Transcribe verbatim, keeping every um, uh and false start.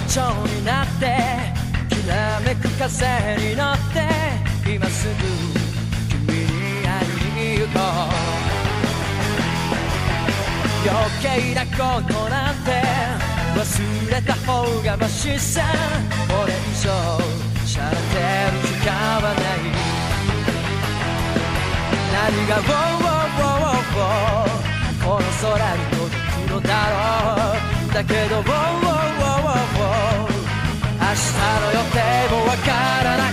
蝶になってきらめく風に乗って今すぐ君に会いに行こう。余計なことなんて忘れた方がマシさ。これ以上しゃれてる時間はない。何が「ウォーウォーウォーウォー」この空に届くのだろう。だけど「ウォーウォーウォーウォー」明日の予定もわからない。